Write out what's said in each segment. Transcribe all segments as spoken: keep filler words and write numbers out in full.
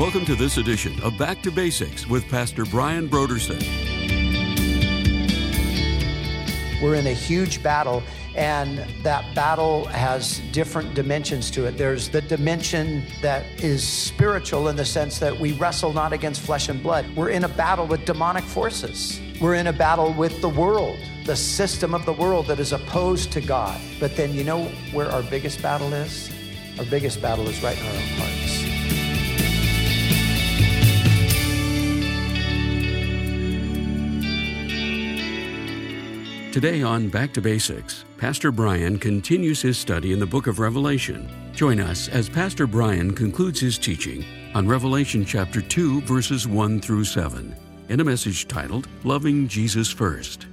Welcome to this edition of Back to Basics with Pastor Brian Brodersen. We're in a huge battle, and that battle has different dimensions to it. There's the dimension that is spiritual in the sense that we wrestle not against flesh and blood. We're in a battle with demonic forces. We're in a battle with the world, the system of the world that is opposed to God. But then you know where our biggest battle is? Our biggest battle is right in our own hearts. Today on Back to Basics, Pastor Brian continues his study in the book of Revelation. Join us as Pastor Brian concludes his teaching on Revelation chapter two, verses one through seven, in a message titled, Loving Jesus First.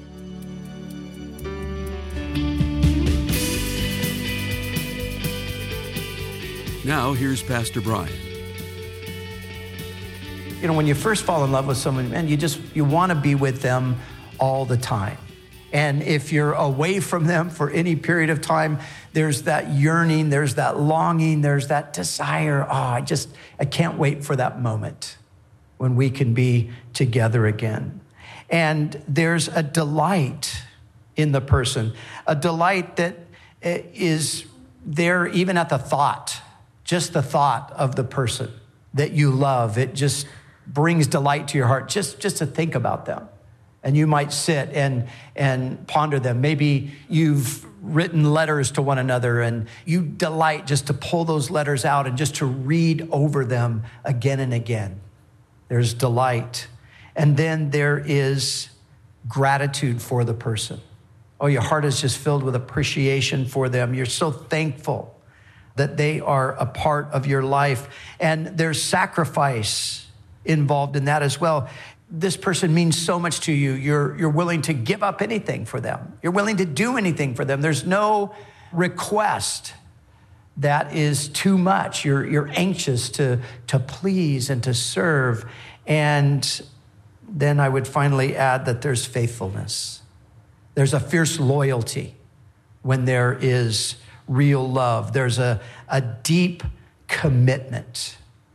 Now, here's Pastor Brian. You know, when you first fall in love with someone, man, you just, you want to be with them all the time. And if you're away from them for any period of time, there's that yearning, there's that longing, there's that desire. Oh, I just, I can't wait for that moment when we can be together again. And there's a delight in the person, a delight that is there even at the thought, just the thought of the person that you love. It just brings delight to your heart, just, just to think about them. And you might sit and, and ponder them. Maybe you've written letters to one another and you delight just to pull those letters out and just to read over them again and again. There's delight. And then there is gratitude for the person. Oh, your heart is just filled with appreciation for them. You're so thankful that they are a part of your life. And there's sacrifice involved in that as well. This person means so much to you. You're, you're willing to give up anything for them. You're willing to do anything for them. There's no request that is too much. You're, you're anxious to, to please and to serve. And then I would finally add that there's faithfulness. There's a fierce loyalty when there is real love. There's a, a deep commitment.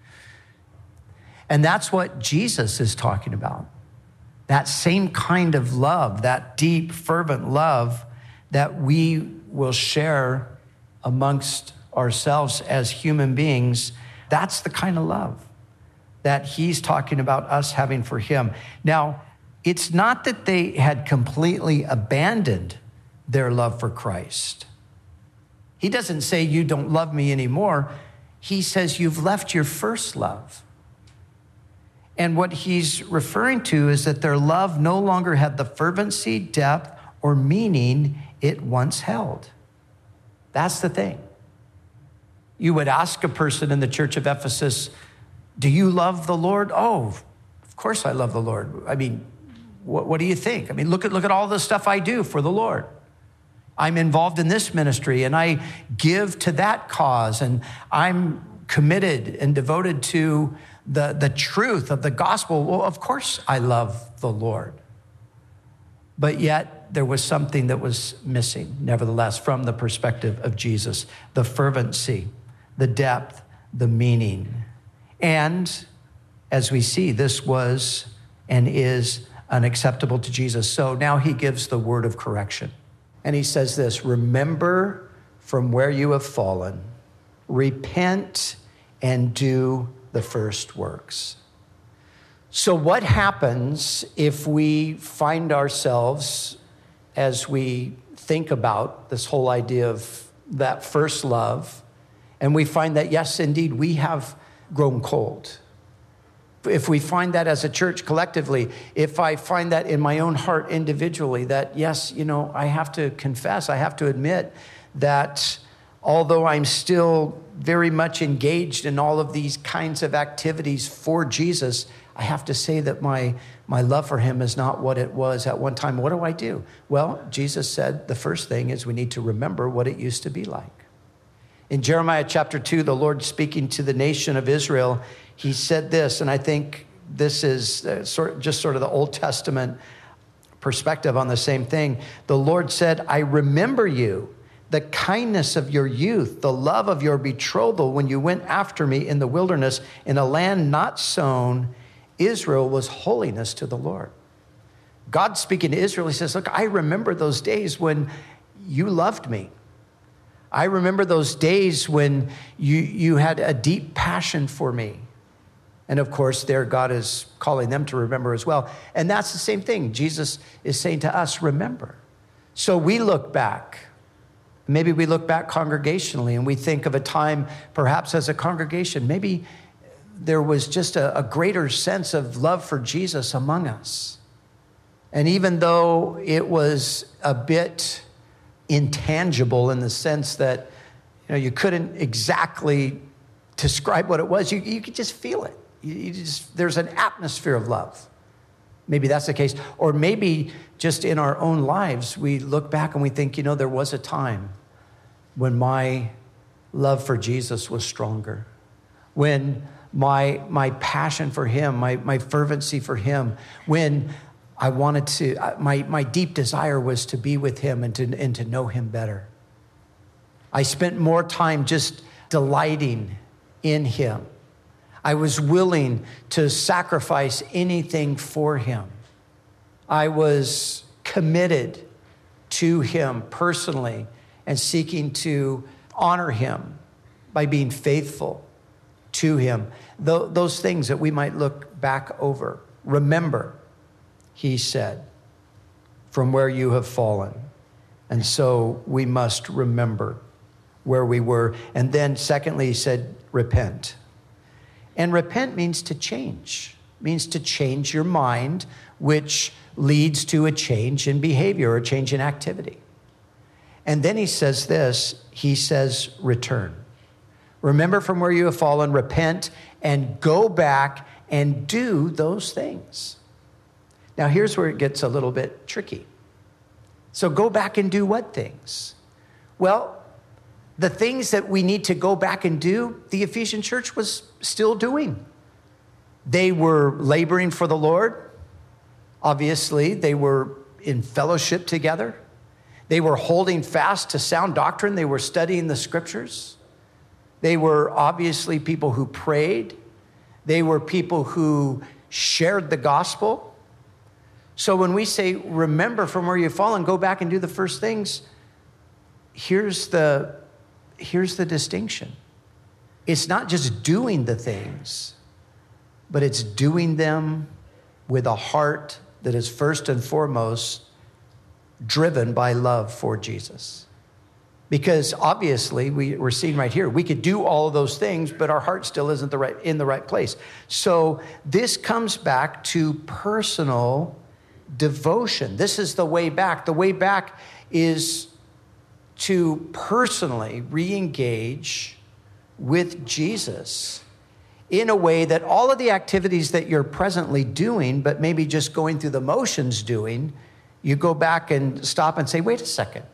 And that's what Jesus is talking about. That same kind of love, that deep, fervent love that we will share amongst ourselves as human beings. That's the kind of love that he's talking about us having for him. Now, it's not that they had completely abandoned their love for Christ. He doesn't say you don't love me anymore. He says you've left your first love. And what he's referring to is that their love no longer had the fervency, depth, or meaning it once held. That's the thing. You would ask a person in the church of Ephesus, do you love the Lord? Oh, of course I love the Lord. I mean, what, what do you think? I mean, look at, look at all the stuff I do for the Lord. I'm involved in this ministry and I give to that cause and I'm committed and devoted to the, the truth of the gospel. Well, of course I love the Lord. But yet there was something that was missing, nevertheless, from the perspective of Jesus. The fervency, the depth, the meaning. And as we see, this was and is unacceptable to Jesus. So now he gives the word of correction. And he says this, remember from where you have fallen, repent and do the first works. So what happens if we find ourselves, as we think about this whole idea of that first love, and we find that, yes, indeed, we have grown cold. If we find that as a church collectively, if I find that in my own heart individually, that, yes, you know, I have to confess, I have to admit that although I'm still very much engaged in all of these kinds of activities for Jesus, I have to say that my, my love for him is not what it was at one time. What do I do? Well, Jesus said the first thing is we need to remember what it used to be like. In Jeremiah chapter two, the Lord speaking to the nation of Israel, he said this, and I think this is uh, sort, just sort of the Old Testament perspective on the same thing. The Lord said, I remember you, the kindness of your youth, the love of your betrothal when you went after me in the wilderness in a land not sown. Israel was holiness to the Lord. God speaking to Israel, he says, look, I remember those days when you loved me. I remember those days when you, you had a deep passion for me. And of course, there God is calling them to remember as well. And that's the same thing. Jesus is saying to us, remember. So we look back. Maybe we look back congregationally and we think of a time perhaps as a congregation. Maybe there was just a, a greater sense of love for Jesus among us. And even though it was a bit intangible in the sense that, you know, you couldn't exactly describe what it was, you, you could just feel it. You, you just, there's an atmosphere of love. Maybe that's the case. Or maybe just in our own lives, we look back and we think, you know, there was a time when my love for Jesus was stronger, when my my passion for him, my, my fervency for him, when I wanted to, my, my deep desire was to be with him and to, and to know him better. I spent more time just delighting in him. I was willing to sacrifice anything for him. I was committed to him personally and seeking to honor him by being faithful to him. Th- those things that we might look back over. Remember, he said, from where you have fallen. And so we must remember where we were. And then secondly, he said, repent. And repent means to change, means to change your mind, which leads to a change in behavior or a change in activity. And then he says this, he says, return. Remember from where you have fallen, repent, and go back and do those things. Now, here's where it gets a little bit tricky. So go back and do what things? Well, the things that we need to go back and do, the Ephesian church was still doing. They were laboring for the Lord. Obviously, they were in fellowship together. They were holding fast to sound doctrine. They were studying the scriptures. They were obviously people who prayed. They were people who shared the gospel. So when we say, remember from where you've fallen, go back and do the first things, here's the, here's the distinction. It's not just doing the things, but it's doing them with a heart that is first and foremost driven by love for Jesus. Because obviously, we, we're seeing right here, we could do all of those things, but our heart still isn't the right, in the right place. So this comes back to personal devotion. This is the way back. The way back is to personally re-engage with Jesus in a way that all of the activities that you're presently doing, but maybe just going through the motions doing, you go back and stop and say, wait a second.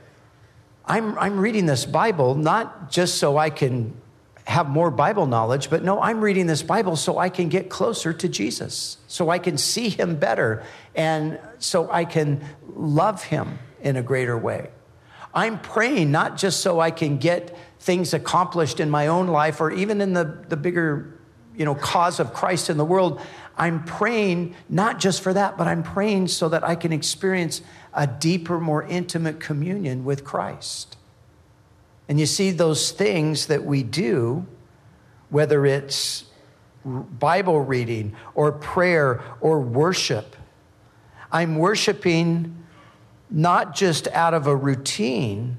I'm, I'm reading this Bible not just so I can have more Bible knowledge, but no, I'm reading this Bible so I can get closer to Jesus, so I can see him better, and so I can love him in a greater way. I'm praying not just so I can get things accomplished in my own life or even in the, the bigger, you know, cause of Christ in the world. I'm praying not just for that, but I'm praying so that I can experience a deeper, more intimate communion with Christ. And you see those things that we do, whether it's Bible reading or prayer or worship. I'm worshiping not just out of a routine,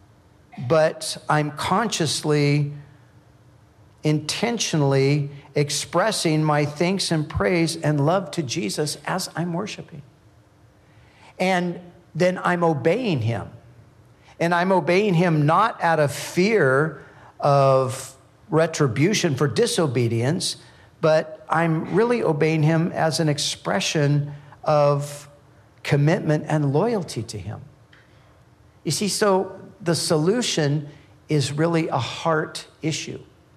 but I'm consciously, intentionally expressing my thanks and praise and love to Jesus as I'm worshiping. And then I'm obeying him. And I'm obeying him not out of fear of retribution for disobedience, but I'm really obeying him as an expression of commitment and loyalty to him. You see, so the solution is really a heart issue.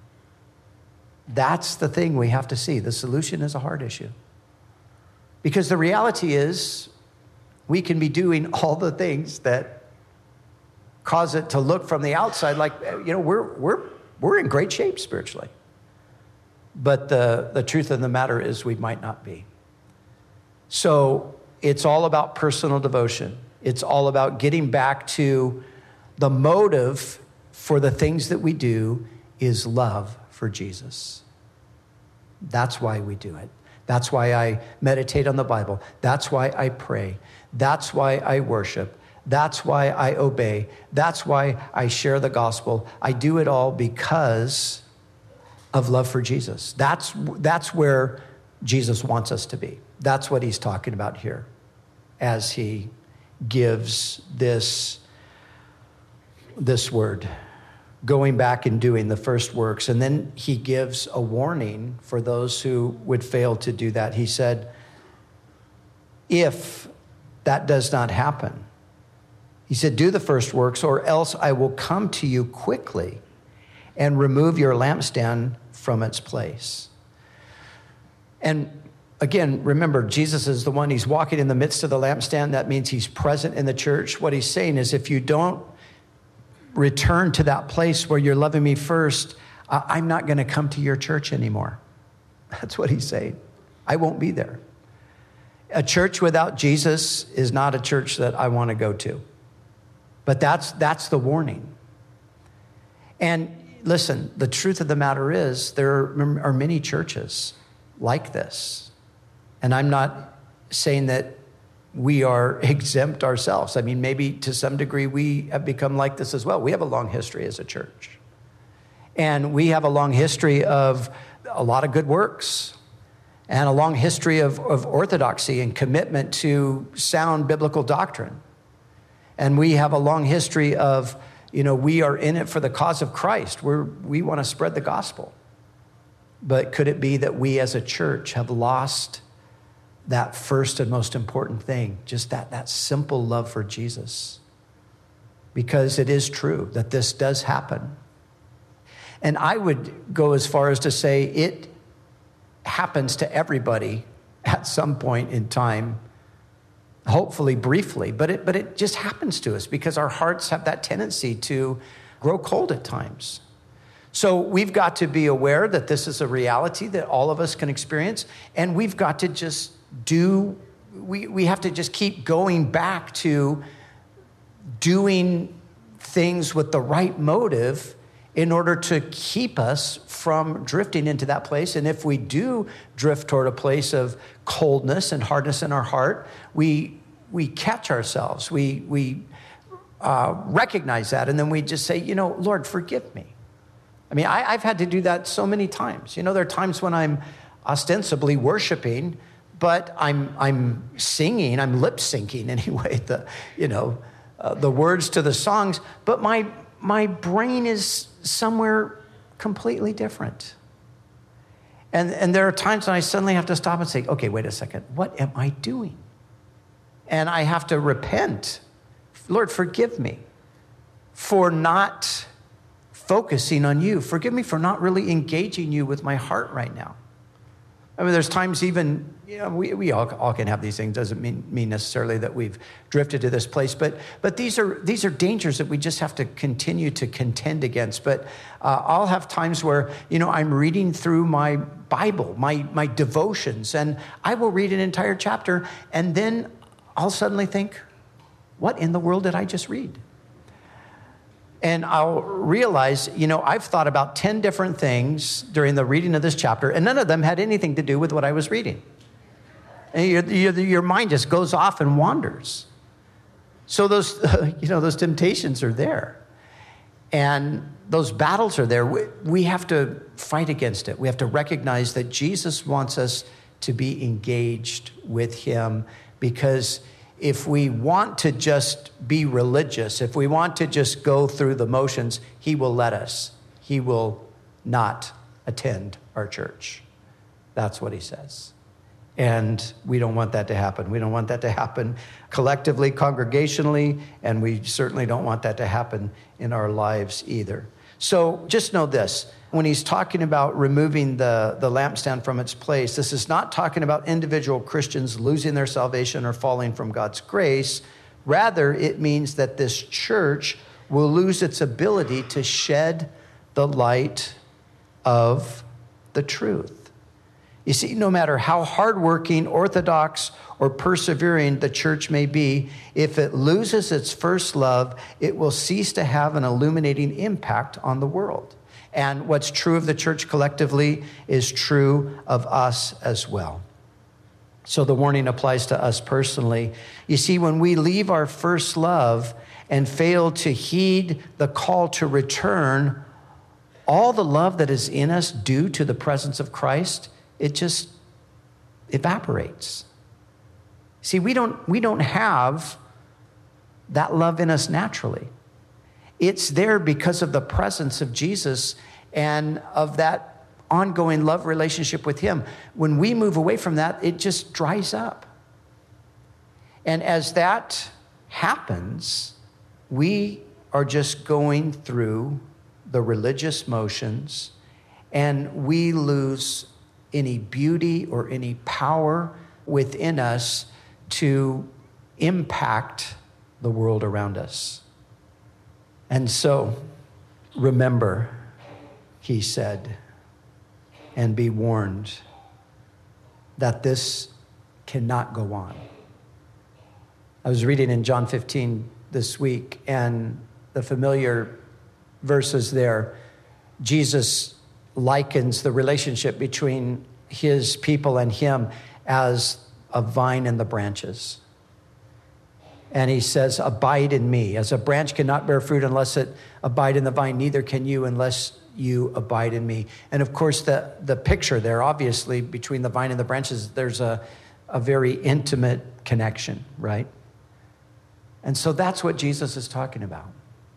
That's the thing we have to see. The solution is a heart issue. Because the reality is, we can be doing all the things that cause it to look from the outside like, you know, we're we're we're in great shape spiritually. But the, the truth of the matter is we might not be. So it's all about personal devotion. It's all about getting back to the motive for the things that we do is love for Jesus. That's why we do it. That's why I meditate on the Bible. That's why I pray. That's why I worship. That's why I obey. That's why I share the gospel. I do it all because of love for Jesus. That's, that's where Jesus wants us to be. That's what he's talking about here as he gives this, this word, going back and doing the first works. And then he gives a warning for those who would fail to do that. He said, if that does not happen, he said, do the first works, or else I will come to you quickly and remove your lampstand from its place. And again, remember, Jesus is the one, he's walking in the midst of the lampstand. That means he's present in the church. What he's saying is, if you don't return to that place where you're loving me first, I'm not going to come to your church anymore. That's what he's saying. I won't be there. A church without Jesus is not a church that I want to go to. But that's that's the warning. And listen, the truth of the matter is there are many churches like this. And I'm not saying that we are exempt ourselves. I mean, maybe to some degree we have become like this as well. We have a long history as a church. And we have a long history of a lot of good works and a long history of, of orthodoxy and commitment to sound biblical doctrine. And we have a long history of, you know, we are in it for the cause of Christ. We're, we want to spread the gospel. But could it be that we as a church have lost that first and most important thing, just that, that simple love for Jesus? Because it is true that this does happen. And I would go as far as to say it happens to everybody at some point in time, hopefully briefly, but it, but it just happens to us because our hearts have that tendency to grow cold at times. So we've got to be aware that this is a reality that all of us can experience, and we've got to just do, we, we have to just keep going back to doing things with the right motive in order to keep us from drifting into that place. And if we do drift toward a place of coldness and hardness in our heart, we we catch ourselves. We we uh, recognize that, and then we just say, you know, Lord, forgive me. I mean, I, I've had to do that so many times. You know, there are times when I'm ostensibly worshiping, but I'm I'm singing, I'm lip syncing anyway, the you know uh, the words to the songs, but my my brain is somewhere completely different. And, and there are times when I suddenly have to stop and say, okay, wait a second, what am I doing? And I have to repent. Lord, forgive me for not focusing on you. Forgive me for not really engaging you with my heart right now. I mean, there's times even, you know, we, we all, all can have these things. Doesn't mean, mean necessarily that we've drifted to this place, but but these are these are dangers that we just have to continue to contend against. But uh, I'll have times where, you know, I'm reading through my Bible, my my devotions, and I will read an entire chapter, and then I'll suddenly think, what in the world did I just read? And I'll realize, you know, I've thought about ten different things during the reading of this chapter, and none of them had anything to do with what I was reading. And your, your, your mind just goes off and wanders. So those, uh, you know, those temptations are there. And those battles are there. We, we have to fight against it. We have to recognize that Jesus wants us to be engaged with him, because if we want to just be religious, if we want to just go through the motions, he will let us. He will not attend our church. That's what he says. And we don't want that to happen. We don't want that to happen collectively, congregationally, and we certainly don't want that to happen in our lives either. So just know this. When he's talking about removing the, the lampstand from its place, this is not talking about individual Christians losing their salvation or falling from God's grace. Rather, it means that this church will lose its ability to shed the light of the truth. You see, no matter how hardworking, orthodox, or persevering the church may be, if it loses its first love, it will cease to have an illuminating impact on the world. And what's true of the church collectively is true of us as well. So the warning applies to us personally. You see, when we leave our first love and fail to heed the call to return, all the love that is in us due to the presence of Christ, it just evaporates. See, we don't, we don't have that love in us naturally. It's there because of the presence of Jesus and of that ongoing love relationship with him. When we move away from that, it just dries up. And as that happens, we are just going through the religious motions, and we lose any beauty or any power within us to impact the world around us. And so, remember, he said, and be warned that this cannot go on. I was reading in John fifteen this week, and the familiar verses there, Jesus likens the relationship between his people and him as a vine and the branches. And he says, abide in me. As a branch cannot bear fruit unless it abide in the vine, neither can you unless you abide in me. And of course, the, the picture there, obviously, between the vine and the branches, there's a, a very intimate connection, right? And so that's what Jesus is talking about.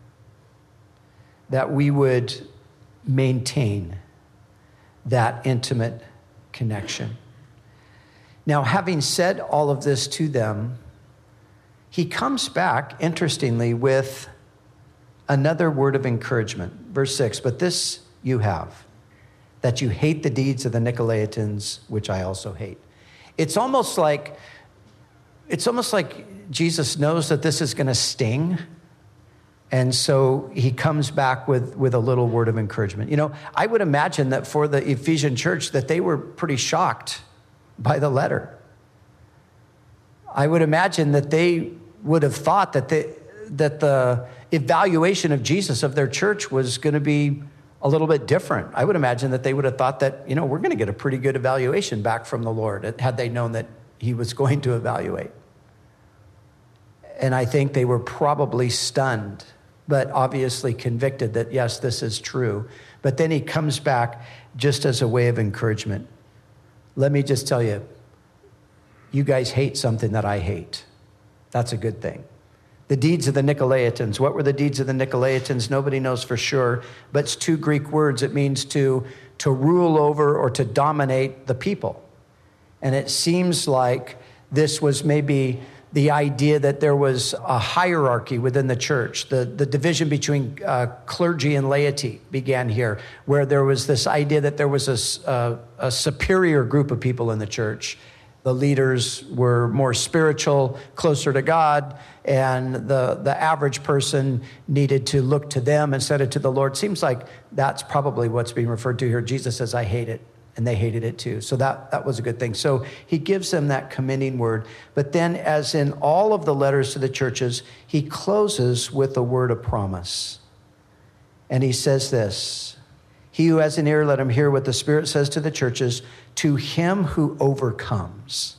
That we would maintain that intimate connection. Now, having said all of this to them, he comes back, interestingly, with another word of encouragement. Verse six, but this you have, that you hate the deeds of the Nicolaitans, which I also hate. It's almost like, it's almost like Jesus knows that this is going to sting. And so he comes back with, with a little word of encouragement. You know, I would imagine that for the Ephesian church that they were pretty shocked by the letter. I would imagine that they would have thought that they, that the evaluation of Jesus of their church was going to be a little bit different. I would imagine that they would have thought that, you know, we're going to get a pretty good evaluation back from the Lord had they known that he was going to evaluate. And I think they were probably stunned, but obviously convicted that, yes, this is true. But then he comes back just as a way of encouragement. Let me just tell you, you guys hate something that I hate. That's a good thing. The deeds of the Nicolaitans. What were the deeds of the Nicolaitans? Nobody knows for sure, but it's two Greek words. It means to, to rule over or to dominate the people. And it seems like this was maybe the idea that there was a hierarchy within the church. The, the division between uh, clergy and laity began here, where there was this idea that there was a, a, a superior group of people in the church. The leaders were more spiritual, closer to God, and the, the average person needed to look to them instead of to the Lord. Seems like that's probably what's being referred to here. Jesus says, I hate it, and they hated it too. So that, that was a good thing. So he gives them that commending word. But then, as in all of the letters to the churches, he closes with a word of promise. And he says this, he who has an ear, let him hear what the Spirit says to the churches. To him who overcomes.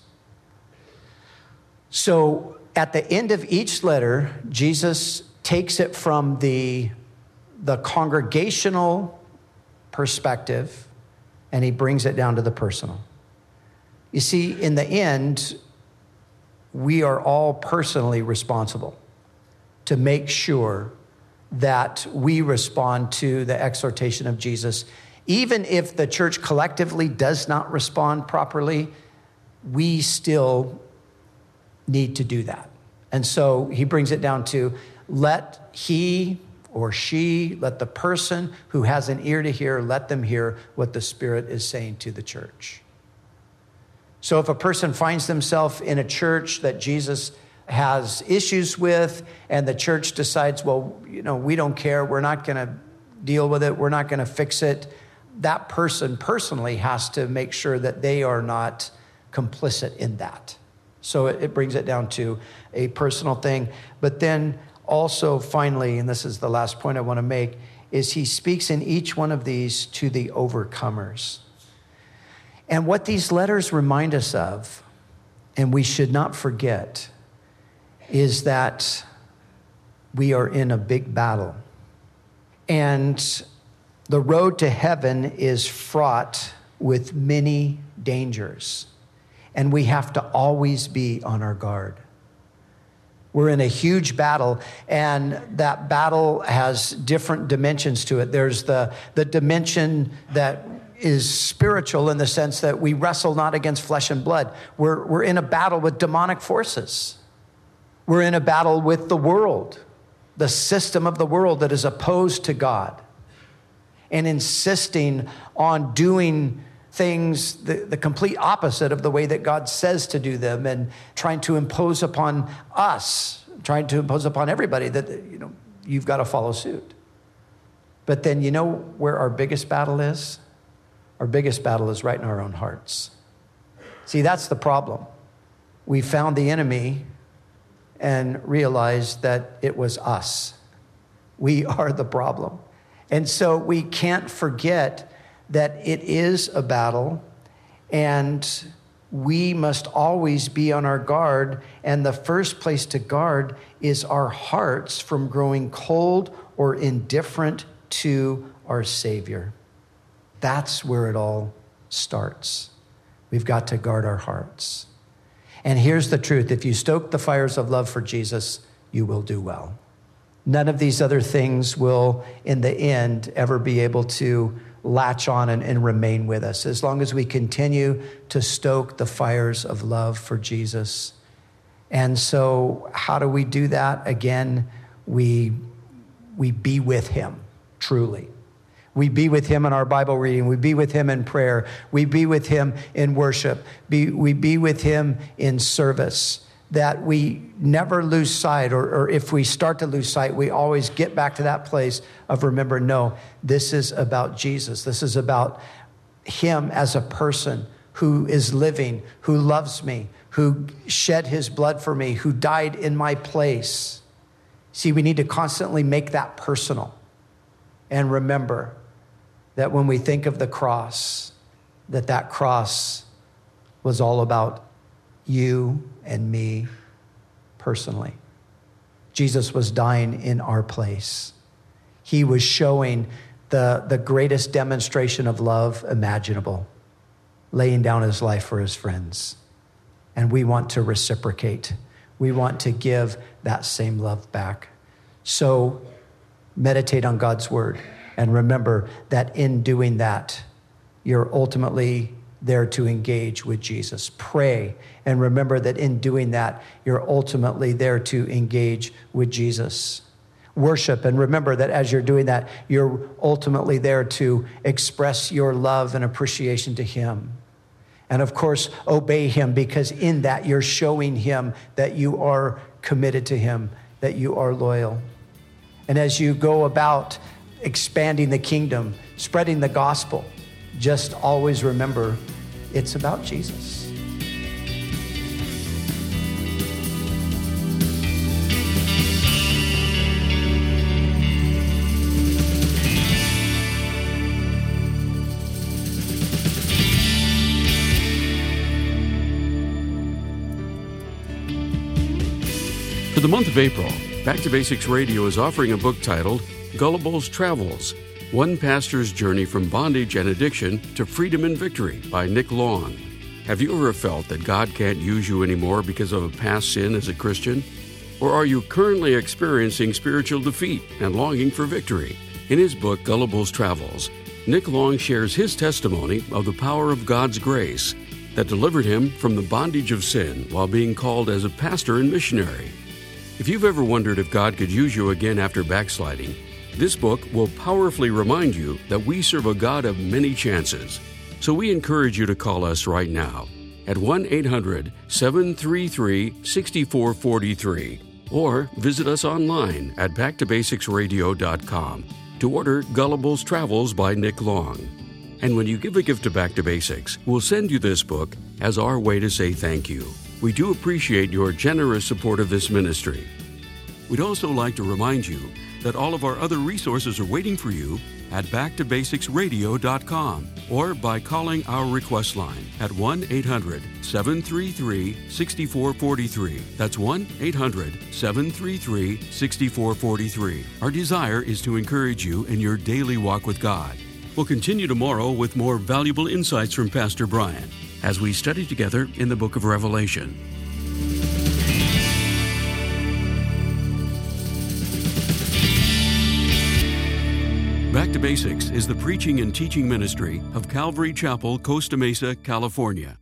So at the end of each letter, Jesus takes it from the, the congregational perspective and he brings it down to the personal. You see, in the end, we are all personally responsible to make sure that we respond to the exhortation of Jesus. Even if the church collectively does not respond properly, we still need to do that. And so he brings it down to let he or she, let the person who has an ear to hear, let them hear what the Spirit is saying to the church. So if a person finds themselves in a church that Jesus has issues with, and the church decides, well, you know, we don't care. We're not going to deal with it. We're not going to fix it. That person personally has to make sure that they are not complicit in that. So it, it brings it down to a personal thing. But then also finally, and this is the last point I want to make, is he speaks in each one of these to the overcomers. And what these letters remind us of, and we should not forget, is that we are in a big battle. And the road to heaven is fraught with many dangers. And we have to always be on our guard. We're in a huge battle, and that battle has different dimensions to it. There's the, the dimension that is spiritual in the sense that we wrestle not against flesh and blood. We're, we're in a battle with demonic forces. We're in a battle with the world, the system of the world that is opposed to God and insisting on doing things the, the complete opposite of the way that God says to do them, and trying to impose upon us, trying to impose upon everybody that, you know, you've got to follow suit. But then, you know where our biggest battle is? Our biggest battle is right in our own hearts. See, that's the problem. We found the enemy and realized that it was us. We are the problem. And so we can't forget that it is a battle, and we must always be on our guard. And the first place to guard is our hearts from growing cold or indifferent to our Savior. That's where it all starts. We've got to guard our hearts. And here's the truth. If you stoke the fires of love for Jesus, you will do well. None of these other things will, in the end, ever be able to latch on and, and remain with us as long as we continue to stoke the fires of love for Jesus. And so how do we do that? Again, we, we be with him, truly. We be with him in our Bible reading. We be with him in prayer. We be with him in worship. Be, we be with him in service. That we never lose sight, or, or if we start to lose sight, we always get back to that place of remember, no, this is about Jesus. This is about him as a person who is living, who loves me, who shed his blood for me, who died in my place. See, we need to constantly make that personal and remember that when we think of the cross, that that cross was all about you and me personally. Jesus was dying in our place. He was showing the, the greatest demonstration of love imaginable, laying down his life for his friends. And we want to reciprocate. We want to give that same love back. So meditate on God's word and remember that in doing that, you're ultimately there to engage with Jesus. Pray and remember that in doing that, you're ultimately there to engage with Jesus. Worship and remember that as you're doing that, you're ultimately there to express your love and appreciation to him. And of course, obey him, because in that you're showing him that you are committed to him, that you are loyal. And as you go about expanding the kingdom, spreading the gospel, just always remember, it's about Jesus. For the month of April, Back to Basics Radio is offering a book titled Gullible's Travels, One Pastor's Journey from Bondage and Addiction to Freedom and Victory by Nick Long. Have you ever felt that God can't use you anymore because of a past sin as a Christian? Or are you currently experiencing spiritual defeat and longing for victory? In his book, Gullible's Travels, Nick Long shares his testimony of the power of God's grace that delivered him from the bondage of sin while being called as a pastor and missionary. If you've ever wondered if God could use you again after backsliding, this book will powerfully remind you that we serve a God of many chances. So we encourage you to call us right now at one eight hundred seven three three six four four three or visit us online at back to basics radio dot com to order Gullible's Travels by Nick Long. And when you give a gift to Back to Basics, we'll send you this book as our way to say thank you. We do appreciate your generous support of this ministry. We'd also like to remind you that all of our other resources are waiting for you at back to basics radio dot com or by calling our request line at one eight hundred seven three three six four four three. That's one eight hundred seven three three six four four three. Our desire is to encourage you in your daily walk with God. We'll continue tomorrow with more valuable insights from Pastor Brian as we study together in the book of Revelation. Back to Basics is the preaching and teaching ministry of Calvary Chapel, Costa Mesa, California.